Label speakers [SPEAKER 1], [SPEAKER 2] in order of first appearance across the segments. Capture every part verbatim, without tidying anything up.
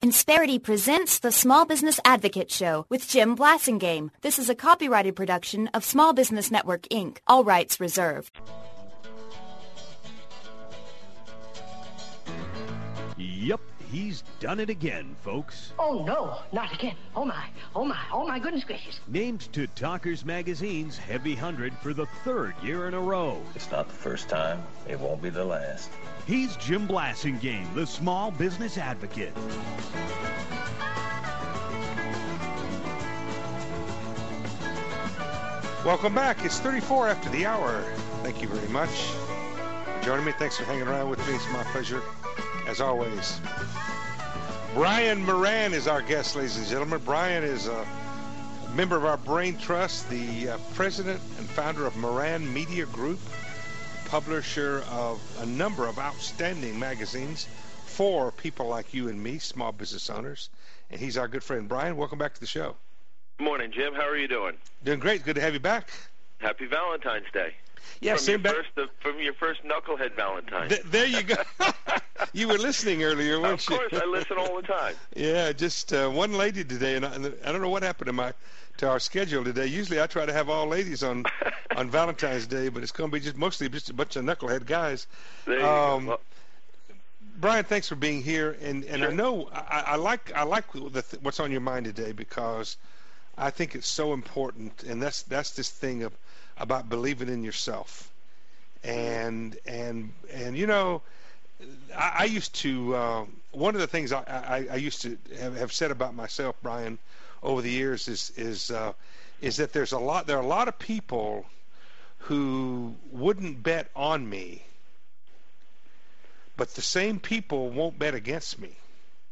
[SPEAKER 1] Insperity presents the Small Business Advocate Show with Jim Blasingame. This is a copyrighted production of Small Business Network, Incorporated. All rights reserved.
[SPEAKER 2] Yep, he's done it again, folks.
[SPEAKER 3] Oh, no, not again. Oh, my, oh, my, oh, my goodness gracious.
[SPEAKER 2] Named to Talkers Magazine's Heavy one hundred for the third year in a row.
[SPEAKER 4] It's not the first time. It won't be the last.
[SPEAKER 2] He's Jim Blasingame, the Small Business Advocate.
[SPEAKER 5] Welcome back. It's thirty-four after the hour. Thank you very much for joining me. Thanks for hanging around with me. It's my pleasure, as always. Brian Moran is our guest, ladies and gentlemen. Brian is a member of our Brain Trust, the uh, president and founder of Moran Media Group, publisher of a number of outstanding magazines for people like you and me, small business owners. And he's our good friend. Brian, welcome back to the show.
[SPEAKER 6] Morning, Jim. How are you doing?
[SPEAKER 5] Doing great. Good to have you back.
[SPEAKER 6] Happy Valentine's Day.
[SPEAKER 5] Yeah,
[SPEAKER 6] from
[SPEAKER 5] same
[SPEAKER 6] your
[SPEAKER 5] back.
[SPEAKER 6] First, uh, from your first Knucklehead Valentine.
[SPEAKER 5] Th- there you go. You were listening earlier, weren't
[SPEAKER 6] of
[SPEAKER 5] you?
[SPEAKER 6] Of course, I listen all the time.
[SPEAKER 5] Yeah, just uh, one lady today, and I, and I don't know what happened to my to our schedule today. Usually, I try to have all ladies on on Valentine's Day, but it's going to be just mostly just a bunch of knucklehead guys.
[SPEAKER 6] There you
[SPEAKER 5] um,
[SPEAKER 6] go. Well,
[SPEAKER 5] Brian, thanks for being here, and and
[SPEAKER 6] sure.
[SPEAKER 5] I know I, I like I like the th- what's on your mind today, because I think it's so important, and that's that's this thing of about believing in yourself, and and and you know, I, I used to uh, one of the things I, I, I used to have, have said about myself, Brian, over the years is is uh, is that there's a lot there are a lot of people who wouldn't bet on me, but the same people won't bet against me.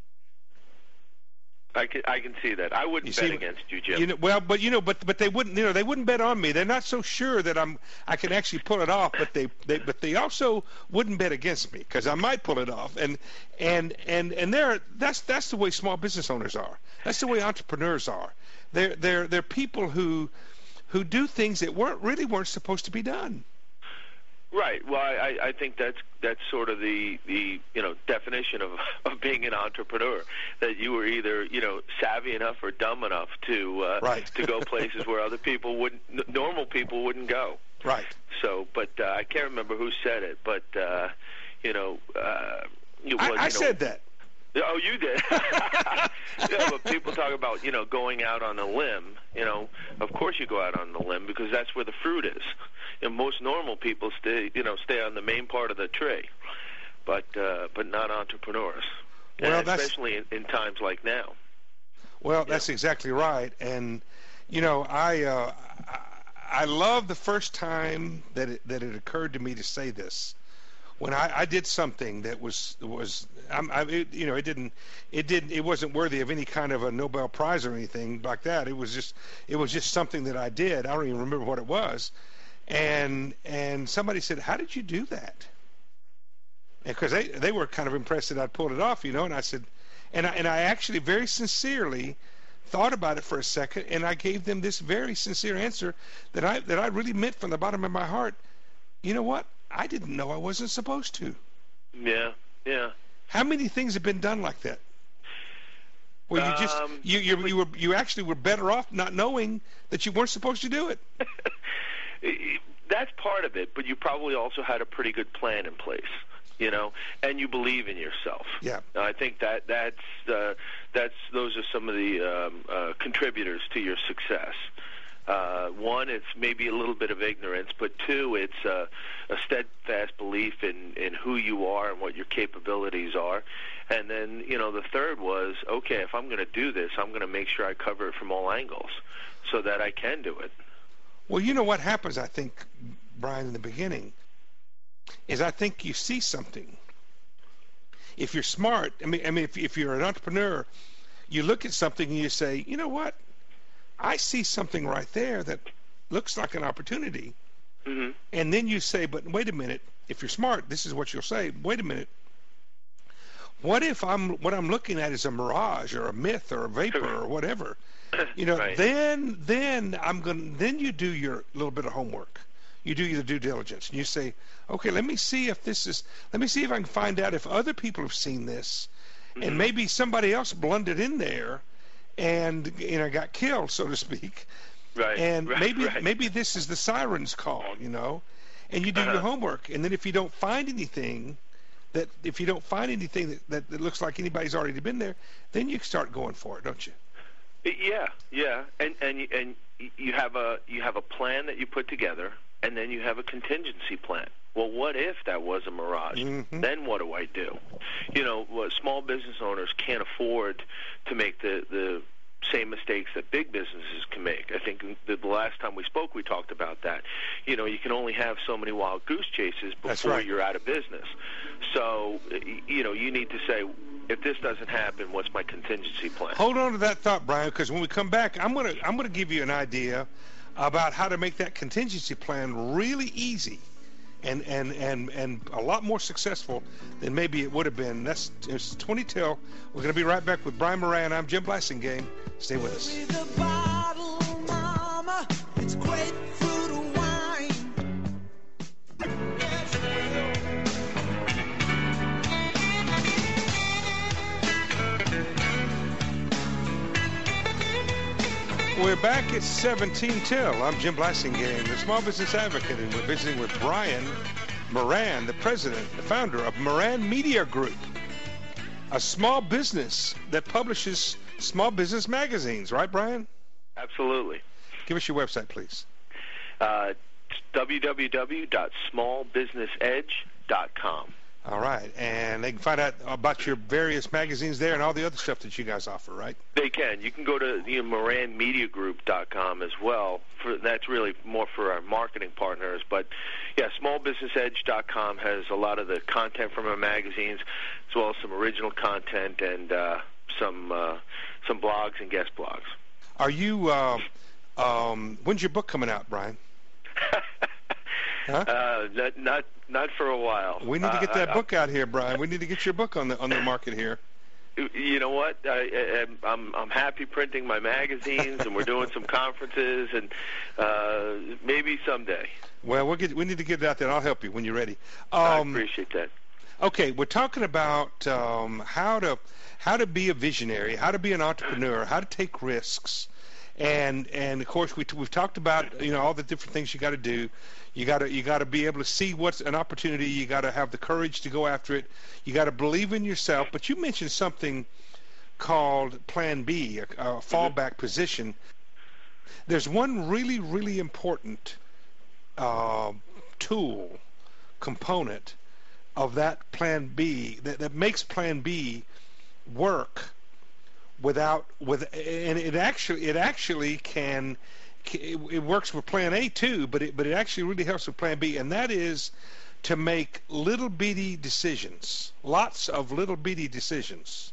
[SPEAKER 6] I can I can see that. I wouldn't
[SPEAKER 5] You
[SPEAKER 6] bet
[SPEAKER 5] see,
[SPEAKER 6] against you, Jim.
[SPEAKER 5] You know, well, but you know, but but they wouldn't. You know, they wouldn't bet on me. They're not so sure that I'm. I can actually pull it off. But they, they but they also wouldn't bet against me because I might pull it off. And and and and they're that's that's the way small business owners are. That's the way entrepreneurs are. They're they're they're people who who do things that weren't really weren't supposed to be done.
[SPEAKER 6] Right. Well, I, I think that's that's sort of the, the you know definition of of being an entrepreneur. That you were either you know savvy enough or dumb enough to uh,
[SPEAKER 5] right.
[SPEAKER 6] to go places where other people wouldn't, normal people wouldn't go.
[SPEAKER 5] Right.
[SPEAKER 6] So, but uh, I can't remember who said it, but uh, you know, uh, it was,
[SPEAKER 5] I, I
[SPEAKER 6] you know,
[SPEAKER 5] said that.
[SPEAKER 6] Oh, you did. Yeah, but people talk about, you know, going out on a limb. You know, of course you go out on the limb because that's where the fruit is. And most normal people stay, you know, stay on the main part of the tree, but uh, but not entrepreneurs.
[SPEAKER 5] Well,
[SPEAKER 6] and
[SPEAKER 5] that's,
[SPEAKER 6] especially in, in times like now.
[SPEAKER 5] Well, that's yeah. exactly right. And you know, I uh, I love the first time that it, that it occurred to me to say this. When I, I did something that was was I'm, I, it, you know it didn't it didn't it wasn't worthy of any kind of a Nobel Prize or anything like that. It was just it was just something that I did. I don't even remember what it was, and and somebody said, "How did you do that?" Because they they were kind of impressed that I'd pulled it off, you know. And I said, and I and I actually very sincerely thought about it for a second, and I gave them this very sincere answer that I that I really meant from the bottom of my heart. You know what? I didn't know I wasn't supposed to.
[SPEAKER 6] Yeah, yeah.
[SPEAKER 5] How many things have been done like that? Where you just
[SPEAKER 6] um,
[SPEAKER 5] you you you were you actually were better off not knowing that you weren't supposed to do it.
[SPEAKER 6] That's part of it, but you probably also had a pretty good plan in place, you know, and you believe in yourself.
[SPEAKER 5] Yeah.
[SPEAKER 6] I think that that's uh, that's those are some of the um, uh, contributors to your success. Uh, one, it's maybe a little bit of ignorance, but two, it's uh, a steadfast belief in, in who you are and what your capabilities are. And then, you know, the third was, okay, if I'm going to do this, I'm going to make sure I cover it from all angles so that I can do it.
[SPEAKER 5] Well, you know what happens, I think, Brian, in the beginning, is I think you see something. If you're smart, I mean, I mean, if, if you're an entrepreneur, you look at something and you say, you know what? I see something right there that looks like an opportunity.
[SPEAKER 6] Mm-hmm.
[SPEAKER 5] And then you say, but wait a minute, if you're smart, this is what you'll say, wait a minute. What if I'm what I'm looking at is a mirage or a myth or a vapor or whatever? You know,
[SPEAKER 6] right.
[SPEAKER 5] then then I'm going then you do your little bit of homework. You do your due diligence and you say, okay, let me see if this is let me see if I can find out if other people have seen this mm-hmm. and maybe somebody else blundered in there, and you know got killed, so to speak.
[SPEAKER 6] Right.
[SPEAKER 5] And
[SPEAKER 6] right,
[SPEAKER 5] maybe
[SPEAKER 6] right.
[SPEAKER 5] maybe this is the siren's call, you know, and you do
[SPEAKER 6] uh-huh.
[SPEAKER 5] your homework, and then if you don't find anything, that if you don't find anything that, that, that looks like anybody's already been there, then you start going for it, don't you?
[SPEAKER 6] Yeah, yeah, and and you- and you have a you have a plan that you put together, and then you have a contingency plan. Well, what if that was a mirage?
[SPEAKER 5] Mm-hmm.
[SPEAKER 6] Then what do I do? You know, what small business owners can't afford to make the the same mistakes that big businesses can make. I think the, the last time we spoke, we talked about that. You know, you can only have so many wild goose chases before
[SPEAKER 5] right.
[SPEAKER 6] you're out of business. So, you know, you need to say, if this doesn't happen, what's my contingency plan?
[SPEAKER 5] Hold on to that thought, Brian, because when we come back, I'm gonna I'm gonna give you an idea about how to make that contingency plan really easy, and and and and a lot more successful than maybe it would have been. That's it's twenty till. We're gonna be right back with Brian Moran. I'm Jim Blasingame. Stay with us.
[SPEAKER 7] The bottle, mama, it's grapefruit wine. Yes, it
[SPEAKER 5] will. We're back at seventeen till. I'm Jim Blasingame, the small business advocate, and we're visiting with Brian Moran, the president, the founder of Moran Media Group, a small business that publishes small business magazines, right, Brian?
[SPEAKER 6] Absolutely.
[SPEAKER 5] Give us your website, please.
[SPEAKER 6] Uh, w w w dot small business edge dot com.
[SPEAKER 5] All right, and they can find out about your various magazines there and all the other stuff that you guys offer, right?
[SPEAKER 6] They can. You can go to you know, moran media group dot com as well. For, that's really more for our marketing partners. But, yeah, small business edge dot com has a lot of the content from our magazines, as well as some original content and uh, some uh, some blogs and guest blogs.
[SPEAKER 5] Are you, uh, um, when's your book coming out, Brian? Huh?
[SPEAKER 6] Uh, not, not not for a while.
[SPEAKER 5] We need to get
[SPEAKER 6] uh,
[SPEAKER 5] that
[SPEAKER 6] I,
[SPEAKER 5] book out here, Brian. We need to get your book on the on the market here.
[SPEAKER 6] You know what? I, I, I'm I'm happy printing my magazines, and we're doing some conferences, and uh, maybe someday.
[SPEAKER 5] Well, we'll get we need to get it out there. I'll help you when you're ready. Um,
[SPEAKER 6] I appreciate that.
[SPEAKER 5] Okay, we're talking about um, how to how to be a visionary, how to be an entrepreneur, how to take risks, and and of course we t- we've talked about you know all the different things you got to do. You got to you got to be able to see what's an opportunity. You got to have the courage to go after it. You got to believe in yourself. But you mentioned something called Plan B, a, a fallback mm-hmm. position. There's one really really important uh, tool component of that Plan B that, that makes Plan B work without with and it actually it actually can. It, it works with Plan A too, but it but it actually really helps with Plan B, and that is to make little bitty decisions, lots of little bitty decisions.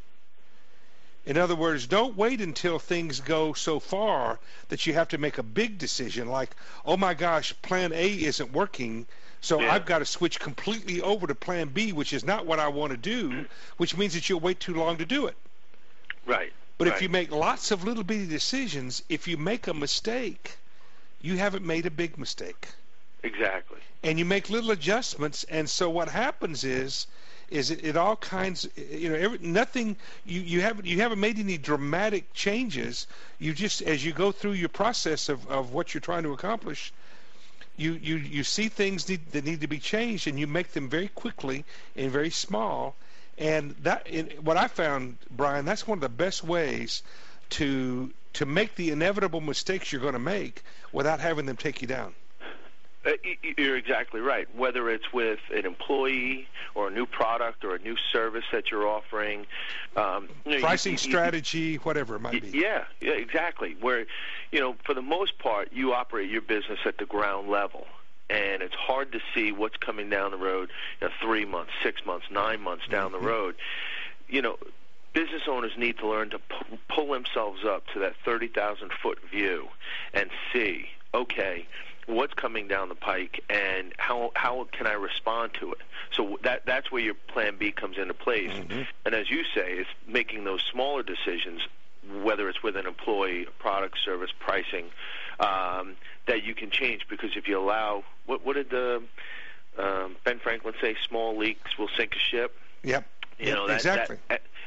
[SPEAKER 5] In other words, don't wait until things go so far that you have to make a big decision like, oh my gosh, Plan A isn't working, so
[SPEAKER 6] yeah.
[SPEAKER 5] I've got to switch completely over to Plan B, which is not what I want to do, which means that you'll wait too long to do it.
[SPEAKER 6] Right.
[SPEAKER 5] But
[SPEAKER 6] right.
[SPEAKER 5] if you make lots of little bitty decisions, if you make a mistake, you haven't made a big mistake.
[SPEAKER 6] Exactly.
[SPEAKER 5] And you make little adjustments, and so what happens is, is it, it all kinds, you know, every, nothing. You you haven't you haven't made any dramatic changes. You just as you go through your process of, of what you're trying to accomplish, you you you see things need, that need to be changed, and you make them very quickly and very small. And that, in, what I found, Brian, that's one of the best ways to to make the inevitable mistakes you're going to make without having them take you down.
[SPEAKER 6] Uh, you're exactly right. Whether it's with an employee or a new product or a new service that you're offering, um, you know,
[SPEAKER 5] pricing
[SPEAKER 6] you, you,
[SPEAKER 5] strategy, you, whatever it might be.
[SPEAKER 6] Yeah, yeah, exactly. Where, you know, for the most part, you operate your business at the ground level. And it's hard to see what's coming down the road, you know, three months, six months, nine months down
[SPEAKER 5] mm-hmm.
[SPEAKER 6] the road. You know, business owners need to learn to pu- pull themselves up to that thirty thousand foot view and see, okay, what's coming down the pike and how how can I respond to it? So that that's where your Plan B comes into place. Mm-hmm. And as you say, it's making those smaller decisions, whether it's with an employee, product, service, pricing, um, that you can change. Because if you allow, what, what did the, um, Ben Franklin say? Small leaks will sink a ship.
[SPEAKER 5] Yep.
[SPEAKER 6] You know, that,
[SPEAKER 5] exactly.
[SPEAKER 6] That,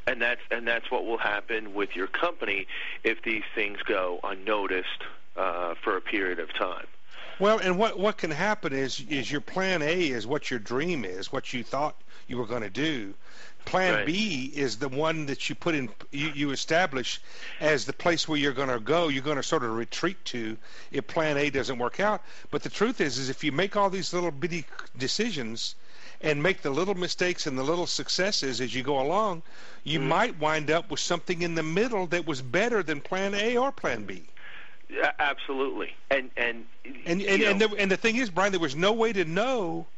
[SPEAKER 6] And that's and that's what will happen with your company if these things go unnoticed uh, for a period of time.
[SPEAKER 5] Well, and what what can happen is is your plan A is what your dream is, what you thought you were going to do. Plan
[SPEAKER 6] Right.
[SPEAKER 5] B is the one that you put in, you, you establish as the place where you're going to go. You're going to sort of retreat to if Plan A doesn't work out. But the truth is, is if you make all these little bitty decisions and make the little mistakes and the little successes as you go along, you
[SPEAKER 6] Mm-hmm.
[SPEAKER 5] might wind up with something in the middle that was better than Plan A or Plan B.
[SPEAKER 6] Yeah, absolutely. And and
[SPEAKER 5] And
[SPEAKER 6] you
[SPEAKER 5] and and
[SPEAKER 6] know,
[SPEAKER 5] the, and the thing is, Brian, there was no way to know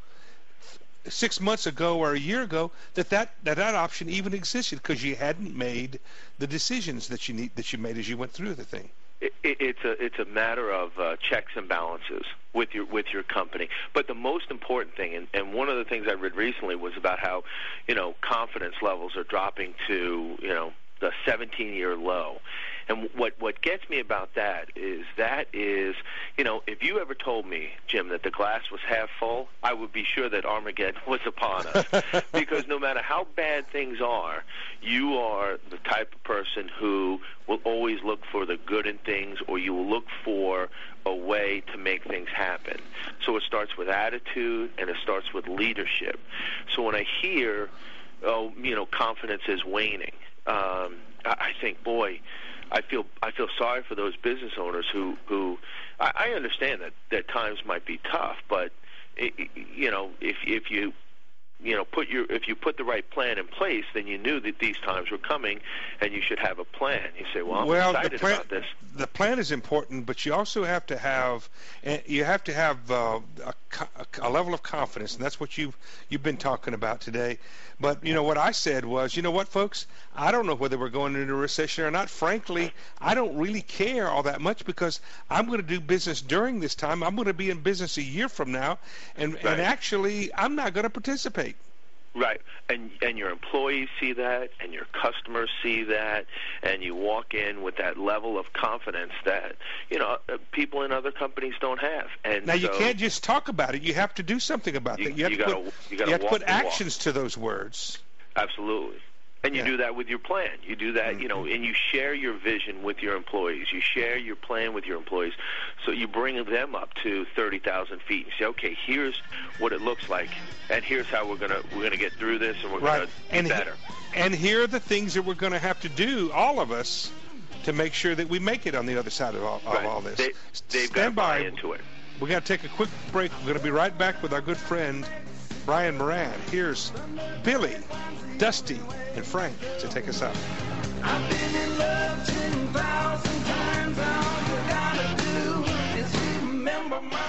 [SPEAKER 5] six months ago or a year ago that that, that, that option even existed because you hadn't made the decisions that you need that you made as you went through the thing.
[SPEAKER 6] it, it, it's a it's a matter of uh, checks and balances with your with your company. But the most important thing, and, and one of the things I read recently was about how, you know, confidence levels are dropping to, you know, the seventeen-year low. And what what gets me about that is that is, you know, if you ever told me, Jim, that the glass was half full, I would be sure that Armageddon was upon us. Because no matter how bad things are, you are the type of person who will always look for the good in things, or you will look for a way to make things happen. So it starts with attitude, and it starts with leadership. So when I hear, oh, you know, confidence is waning, um, I, I think, boy, I feel I feel sorry for those business owners who who I, I understand that that times might be tough, but it, you know if if you you know put your if you put the right plan in place, then you knew that these times were coming, and you should have a plan. You say, well, I'm
[SPEAKER 5] well,
[SPEAKER 6] excited
[SPEAKER 5] the plan,
[SPEAKER 6] about this.
[SPEAKER 5] The plan is important, but you also have to have you have to have uh, a, a level of confidence, and that's what you've you've been talking about today. But you know what I said was, you know what, folks, I don't know whether we're going into a recession or not. Frankly, I don't really care all that much because I'm going to do business during this time. I'm going to be in business a year from now, and
[SPEAKER 6] Right.
[SPEAKER 5] and actually, I'm not going to participate.
[SPEAKER 6] Right, and and your employees see that, and your customers see that, and you walk in with that level of confidence that, you know, uh, people in other companies don't have. And
[SPEAKER 5] Now, you
[SPEAKER 6] so
[SPEAKER 5] can't just talk about it. You have to do something about
[SPEAKER 6] You-
[SPEAKER 5] it. You have
[SPEAKER 6] you
[SPEAKER 5] to
[SPEAKER 6] gotta-
[SPEAKER 5] put,
[SPEAKER 6] you gotta
[SPEAKER 5] you have to
[SPEAKER 6] walk
[SPEAKER 5] put
[SPEAKER 6] the walk.
[SPEAKER 5] actions to those words.
[SPEAKER 6] Absolutely. And you
[SPEAKER 5] Yeah.
[SPEAKER 6] do that with your plan. You do that, you know, and you share your vision with your employees. You share your plan with your employees. So you bring them up to thirty thousand feet and say, okay, here's what it looks like, and here's how we're gonna we're gonna get through this, and we're
[SPEAKER 5] Right.
[SPEAKER 6] gonna be
[SPEAKER 5] And he-
[SPEAKER 6] better.
[SPEAKER 5] And here are the things that we're going to have to do, all of us, to make sure that we make it on the other side of all, of
[SPEAKER 6] Right.
[SPEAKER 5] all this.
[SPEAKER 6] They, they've got to
[SPEAKER 5] Stand
[SPEAKER 6] buy
[SPEAKER 5] by.
[SPEAKER 6] into it.
[SPEAKER 5] We're going to take a quick break. We're going to be right back with our good friend, Brian Moran. Here's Billy, Dusty, and Frank to take us out.
[SPEAKER 7] I've been in love ten thousand times. All you gotta do is remember my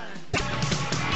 [SPEAKER 7] life.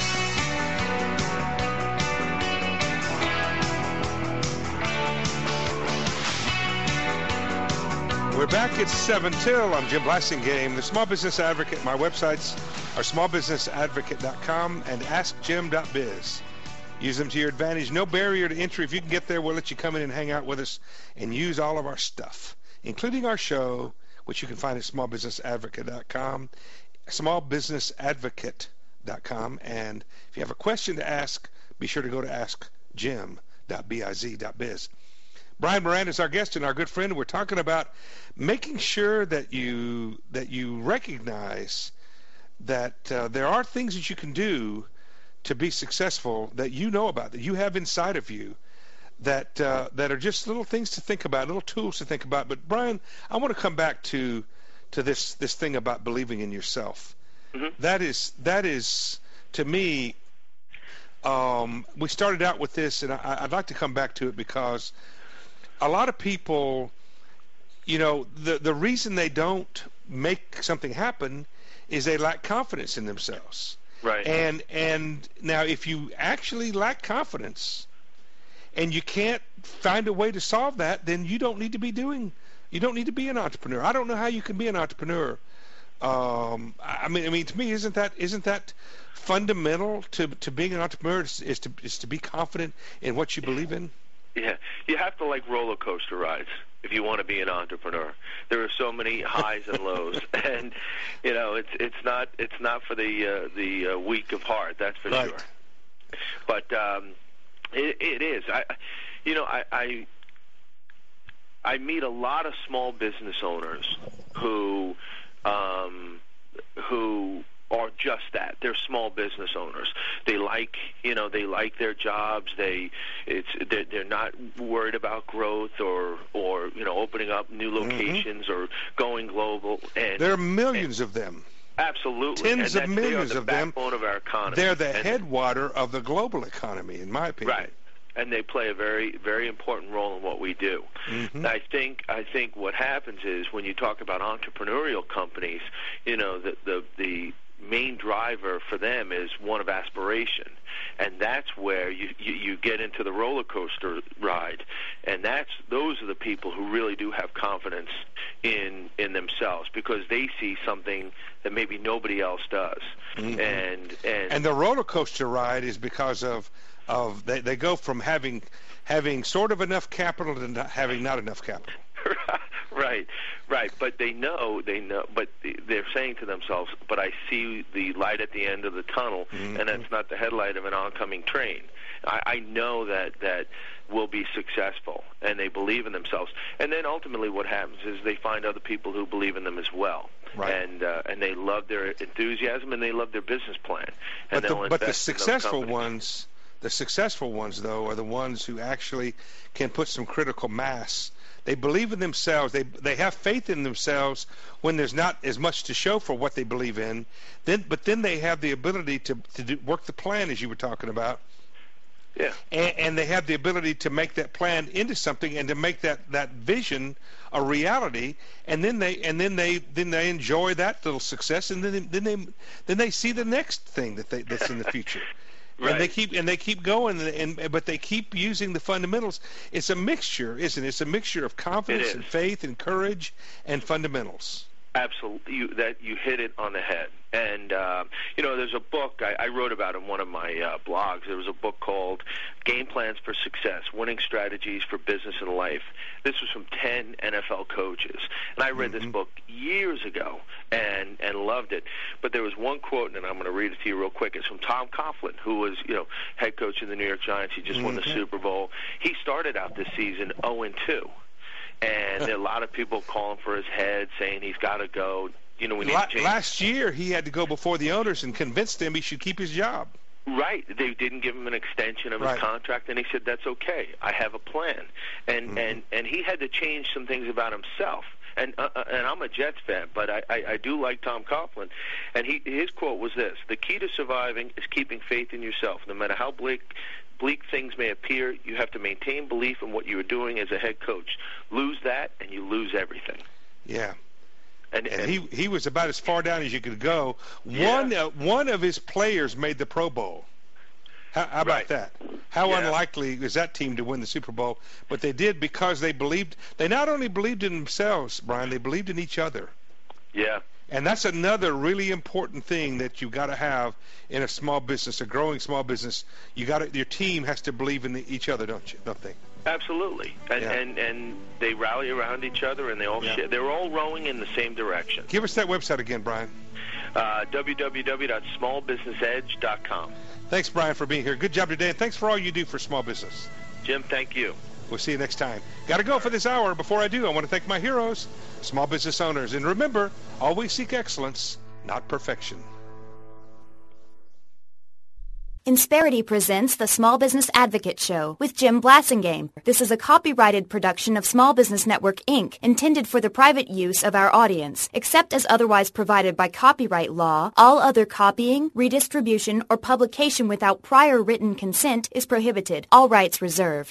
[SPEAKER 5] We're back at seven till. I'm Jim Blassingame, the Small Business Advocate. My websites are small business advocate dot com and ask jim dot biz. Use them to your advantage. No barrier to entry. If you can get there, we'll let you come in and hang out with us and use all of our stuff, including our show, which you can find at small business advocate dot com, small business advocate dot com. And if you have a question to ask, be sure to go to ask jim dot biz. Brian Moran is our guest and our good friend. We're talking about making sure that you that you recognize that uh, there are things that you can do to be successful that you know about, that you have inside of you, that uh, that are just little things to think about, little tools to think about. But Brian, I want to come back to to this this thing about believing in yourself.
[SPEAKER 6] Mm-hmm.
[SPEAKER 5] That is that is to me. Um, we started out with this, and I, I'd like to come back to it because a lot of people, you know, the the reason they don't make something happen is they lack confidence in themselves.
[SPEAKER 6] Right.
[SPEAKER 5] And and now if you actually lack confidence and you can't find a way to solve that, then you don't need to be doing you don't need to be an entrepreneur. I don't know how you can be an entrepreneur. Um, I mean I mean to me isn't that isn't that fundamental to to being an entrepreneur is, is to is to be confident in what you believe in?
[SPEAKER 6] Yeah, you have to like roller coaster rides if you want to be an entrepreneur. There are so many highs and lows, and you know it's it's not it's not for the uh, the uh, weak of heart. That's for
[SPEAKER 5] Right.
[SPEAKER 6] sure. But um, it, it is. I, you know, I, I I meet a lot of small business owners who um, who are just that. They're small business owners. They like, you know, they like their jobs. They, it's, they're, they're not worried about growth or, or you know, opening up new locations mm-hmm. or going global. And
[SPEAKER 5] there are millions
[SPEAKER 6] and,
[SPEAKER 5] of them.
[SPEAKER 6] Absolutely.
[SPEAKER 5] Tens
[SPEAKER 6] and
[SPEAKER 5] of millions
[SPEAKER 6] they are the
[SPEAKER 5] of them.
[SPEAKER 6] backbone of our economy.
[SPEAKER 5] They're the
[SPEAKER 6] and,
[SPEAKER 5] headwater of the global economy, in my opinion.
[SPEAKER 6] Right. And they play a very, very important role in what we do. Mm-hmm. I think, I think what happens is when you talk about entrepreneurial companies, you know, the the, the main driver for them is one of aspiration, and that's where you, you you get into the roller coaster ride, and that's those are the people who really do have confidence in in themselves because they see something that maybe nobody else does. Mm-hmm. and and
[SPEAKER 5] and the roller coaster ride is because of of they, they go from having having sort of enough capital to not having not enough capital.
[SPEAKER 6] Right, right. But they know, they know, but they're saying to themselves, but I see the light at the end of the tunnel, mm-hmm. and that's not the headlight of an oncoming train. I, I know that that will be successful, and they believe in themselves. And then ultimately what happens is they find other people who believe in them as well.
[SPEAKER 5] Right.
[SPEAKER 6] And uh, and they love their enthusiasm, and they love their business plan. And
[SPEAKER 5] but the, but the successful
[SPEAKER 6] in
[SPEAKER 5] ones, the successful ones, though, are the ones who actually can put some critical mass. They believe in themselves. They they have faith in themselves when there's not as much to show for what they believe in. Then, but then they have the ability to to do, work the plan, as you were talking about.
[SPEAKER 6] Yeah.
[SPEAKER 5] And, and they have the ability to make that plan into something and to make that, that vision a reality. And then they and then they then they enjoy that little success. And then they, then they then they see the next thing that they that's in the future.
[SPEAKER 6] Right.
[SPEAKER 5] And they keep and they keep going, and, and but they keep using the fundamentals. It's a mixture, isn't it? It's a mixture of confidence and faith and courage and fundamentals.
[SPEAKER 6] Absolutely, you, that you hit it on the head. And uh, you know, there's a book I, I wrote about in one of my uh, blogs. There was a book called "Game Plans for Success: Winning Strategies for Business and Life." This was from ten N F L coaches, and I read mm-hmm. this book years ago and and loved it. But there was one quote, and I'm going to read it to you real quick. It's from Tom Coughlin, who was you know head coach in the New York Giants. He just mm-hmm. won the Super Bowl. He started out this season oh and two. And there are a lot of people calling for his head, saying he's got to go. You know, we need
[SPEAKER 5] La-
[SPEAKER 6] to change.
[SPEAKER 5] Last year, he had to go before the owners and convince them he should keep his job.
[SPEAKER 6] Right. They didn't give him an extension of his
[SPEAKER 5] right.
[SPEAKER 6] contract, and he said, that's okay. I have a plan. And mm-hmm. and, and he had to change some things about himself. And uh, and I'm a Jets fan, but I, I, I do like Tom Coughlin. And he his quote was this: the key to surviving is keeping faith in yourself. No matter how bleak bleak things may appear, you have to maintain belief in what you are doing as a head coach. Lose that, and you lose everything.
[SPEAKER 5] Yeah.
[SPEAKER 6] And,
[SPEAKER 5] and,
[SPEAKER 6] and
[SPEAKER 5] he he was about as far down as you could go.
[SPEAKER 6] Yeah.
[SPEAKER 5] One uh, one of his players made the Pro Bowl. How, how about
[SPEAKER 6] right.
[SPEAKER 5] that? How
[SPEAKER 6] yeah.
[SPEAKER 5] unlikely is that team to win the Super Bowl? But they did because they believed. They not only believed in themselves, Brian. They believed in each other.
[SPEAKER 6] Yeah.
[SPEAKER 5] And that's another really important thing that you got to have in a small business, a growing small business. You got to, your team has to believe in the, each other, don't you? Don't they?
[SPEAKER 6] Absolutely, and,
[SPEAKER 5] yeah.
[SPEAKER 6] and and they rally around each other, and they all
[SPEAKER 5] yeah.
[SPEAKER 6] share, they're all rowing in the same direction.
[SPEAKER 5] Give us that website again, Brian.
[SPEAKER 6] Uh, w w w dot small business edge dot com.
[SPEAKER 5] Thanks, Brian, for being here. Good job today, and thanks for all you do for small business.
[SPEAKER 6] Jim, thank you.
[SPEAKER 5] We'll see you next time. Got to go for this hour. Before I do, I want to thank my heroes, small business owners, and remember, always seek excellence, not perfection.
[SPEAKER 1] Insperity presents the Small Business Advocate Show with Jim Blasingame. This is a copyrighted production of Small Business Network, Incorporated, intended for the private use of our audience. Except as otherwise provided by copyright law, all other copying, redistribution, or publication without prior written consent is prohibited. All rights reserved.